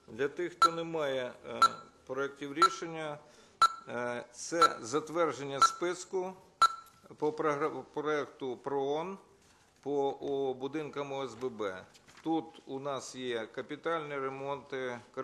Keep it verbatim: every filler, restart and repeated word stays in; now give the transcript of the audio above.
Для тих, хто не має проєктів рішення, це затвердження списку по проєкту ПРООН по будинкам О С Б Б. Тут у нас є капітальні ремонти,